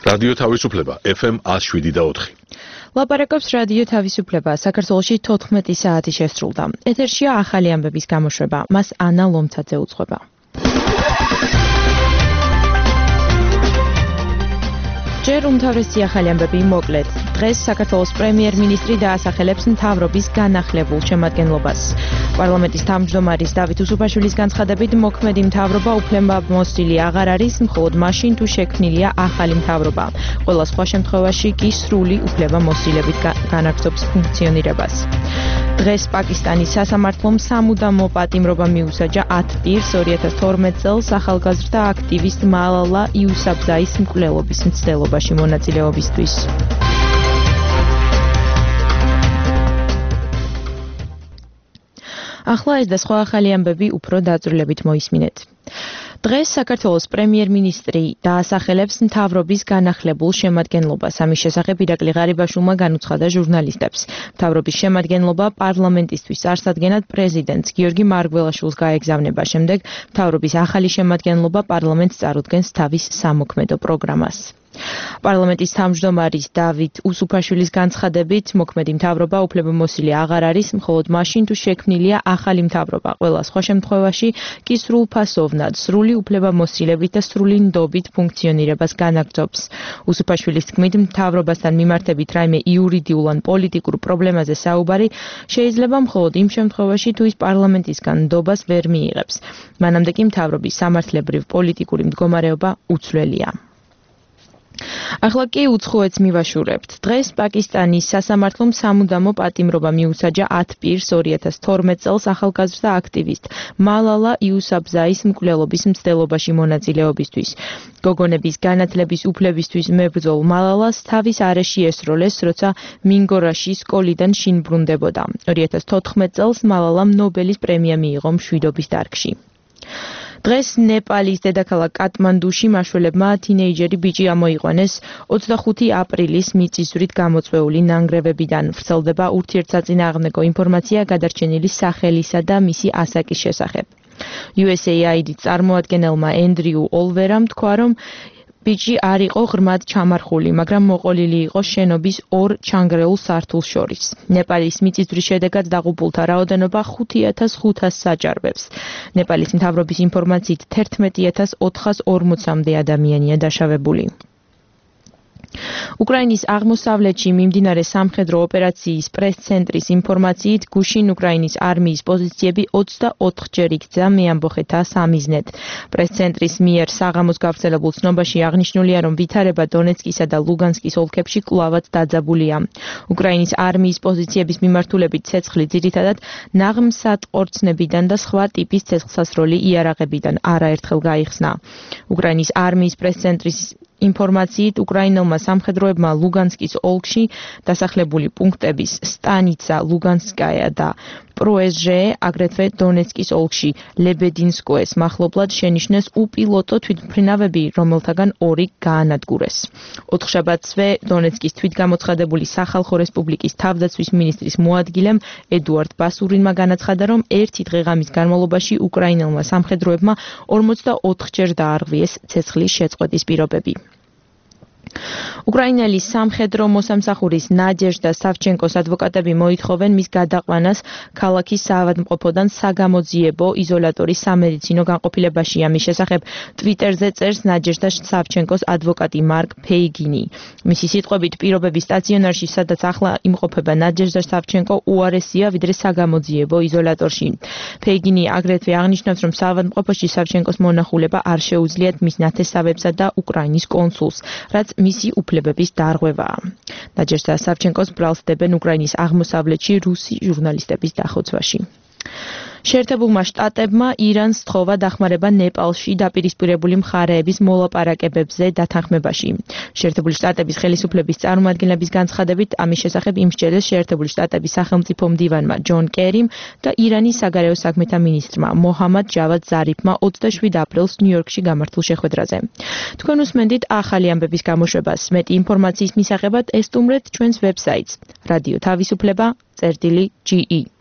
რადიო თავისუფლება FM 107.4. ლაპარაკობს რადიო თავისუფლება. საქართველოში 14 საათი შესრულდა. ეთერშია ახალი ამბების გამოშვება. მას ანა ლომცაძე უძღვება. ჯერ უმთავრესი ახალი ამბები მოკლედ. დღეს საქართველოს პრემიერ-მინისტრი დაასახელებს მთავრობის განახლებულ შემადგენლობას. პარლამენტის თავმჯდომარის დავით უსუფაშვილის განცხადებით, მოქმედი მთავრობა უფლებამოსილი აღარ არის, მხოლოდ მაშინ თუ შექმნილია ახალი მთავრობა. ყველა სხვა შემთხვევაში კი სრული უფლებამოსილებით განაგრძობს ფუნქციონირებას. დღეს პაკისტანის სასამართლომ სამუდამო პატიმრობა მიუსაჯა 10 პირს 2012 წელს ახალგაზრდა აქტივისტ მალალა იუსაფზაის მკვლელობის მცდელობაში მონაწილეობისთვის. ახლა ეს და სხვა ახალი ამბები უფრო დაწვრილებით მოისმინეთ. დღეს საქართველოს პრემიერ-მინისტრი დაასახელებს მთავრობის განახლებულ შემადგენლობას. ამის შესახებ ირაკლი ღარიბაშვილმა განუცხადა ჟურნალისტებს. მთავრობის შემადგენლობა პარლამენტისთვის წარსადგენად პრეზიდენტს გიორგი მარგველაშვილს გაეგზავნება. შემდეგ მთავრობის ახალი შემადგენლობა პარლამენტს წარუდგენს თავის სამოქმედო პროგრამას. პარლამენტის თავმჯდომარის დავით უსუფაშვილის განცხადებით, მოქმედი მთავრობა უფლებამოსილი აღარ არის, მხოლოდ მაშინ თუ შექმნილია ახალი მთავრობა. ყველა სხვა შემთხვევაში კი სრულფასოვნად, სრული უფლებამოსილებით და სრული ნდობით ფუნქციონირებას განაგრძობს. უსუფაშვილის თქმით, მთავრობასთან მიმართებით რაიმე იურიდიულ ან პოლიტიკურ პრობლემაზე საუბარი შეიძლება მხოლოდ იმ შემთხვევაში, თუ ის პარლამენტისგან ნდობას ვერ მიიღებს. მანამდე კი მთავრობის სამართლებრივ პოლიტიკური მდგომარეობა უცვლელია. ახლა კი უცხოეთს მივაშურებთ. დღეს პაკისტანის სასამართლომ სამუდამო პატიმრობა მიუსაჯა 10 პირს 2012 წელს ახალგაზრდა აქტივისტ მალალა იუსაფზაის მკვლელობის მცდელობაში მონაწილეობისთვის. გოგონების განათლების უფლებისთვის მებრძოლ მალალას თავის არეში ესროლეს, როცა მინგორაში სკოლიდან შინ ბრუნდებოდა. 2014 წელს მალალამ ნობელის პრემია მიიღო მშვიდობის დარგში. დღეს ნეპალის დედაქალაქ კატმანდუში მაშველებმა თინეიჯერი ბიჭი ამოიყვანეს 25 აპრილის მიწისძვრით გამოწვეული ნანგრევებიდან. ვრცელდება ურთიერთსაწინააღმდეგო ინფორმაცია გადარჩენილი სახელისა და მისი ასაკის შესახებ. USAID-ის წარმოადგენელმა ენდრიუ ოლვერამ თქვა, რომ ბიჭი არ იყო ღრმად ჩამარხული, მაგრამ მოყოლილი იყო შენობის ორ ჩანგრეულ სართულს შორის. ნეპალის მიწისძვრის შედეგად დაღუპულთა რაოდენობა 5500 საჭარბებს. ნეპალის მთავრობის ინფორმაციით 11440-მდე ადამიანია დაშავებული. უკრაინის აღმოსავლეთში მიმდინარე სამხედრო ოპერაციის პრეს-ცენტრის ინფორმაციით, გუშინ უკრაინის არმიის პოზიციები 24-ჯერ იქცა მეამბოხეთა სამიზნედ. პრეს-ცენტრის მიერ საღამოს გავრცელებულ ცნობაში აღნიშნულია, რომ ვითარება დონეცკისა და ლუგანსკის ოლქებში კვლავაც დაძაბულია. უკრაინის არმიის პოზიციების მიმართულებით ცეცხლი ძირითადად ნაღმსატყორცნებიდან და სხვა ტიპის ცეცხლსასროლი იარაღებიდან არაერთხელ გაიხსნა. უკრაინის არმიის პრეს-ცენტრის ინფორმაციით, უკრაინელმა სამხედროებმა ლუგანსკის ოლქში დასახლებული პუნქტების სტანიცა ლუგანსკაია და პროეზჟე, აგრეთვე დონეცკის ოლქში ლებედინსკოეს მახლობლად შენიშნეს უპილოტო თვითმფრინავები, რომელთაგან 2 გაანადგურეს. ოთხშაბათსვე დონეცკის თვითგამოცხადებული სახალხო რესპუბლიკის თავდაცვის მინისტრის მოადგილემ ედუარდ ბასურინმა განაცხადა, რომ ერთი დღე-ღამის განმავლობაში უკრაინელმა სამხედროებმა 44-ჯერ დაარღვიეს ცეცხლის შეწყვეტის პირობები. უკრაინელი სამხედრო მოსამსახურის ნაჯეჟდა სავჩენკოს ადვოკატები მოითხოვენ მის გადაყვანას ქალაქის საავადმყოფოდან საგამოძიებო იზოლატორის სამედიცინო განყოფილებაში. ამის შესახებ ტვიტერზე წერს ნაჯეჟდა სავჩენკოს ადვოკატი მარკ ფეიგინი. მისი სიტყვებით, პირობები სტაციონარში, სადაც ახლა იმყოფება ნაჯეჟდა სავჩენკო, უარესია ვიდრე საგამოძიებო იზოლატორში. ფეიგინი აგრეთვე აღნიშნავს, რომ საავადმყოფოში სავჩენკოს მონახულება არ შეუძლიათ მის ნათესავებსა და უკრაინის კონსულს, რაც მისი უფლებების დარღვევაა. ნაჯეჟდა სავჩენკოს ბრალსდებენ უკრაინის აღმოსავლეთში რუსი ჟურნალისტების დახოცვაში. შეერთებულმა შტატებმა ირანს სთხოვა დახმარება ნეპალში დაპირისპირებული მხარეების მოლაპარაკებებზე დათანხმებაში. შეერთებული შტატების ხელისუფლების წარმომადგენლების განცხადებით, ამის შესახებ იმსჯელეს შეერთებული შტატების სახელმწიფო მდივანმა ჯონ კერიმ და ირანის საგარეო საქმეთა მინისტრმა მოჰამად ჯავად ზარიფმა 27 აპრილს ნიუ-იორკში გამართულ შეხვედრაზე. თქვენ უსმენთ ახალი ამბების გამოშვებას. მეტი ინფორმაციის მისაღებად ესტუმრეთ ჩვენს ვებსაიტს radio-tavisupleba.ge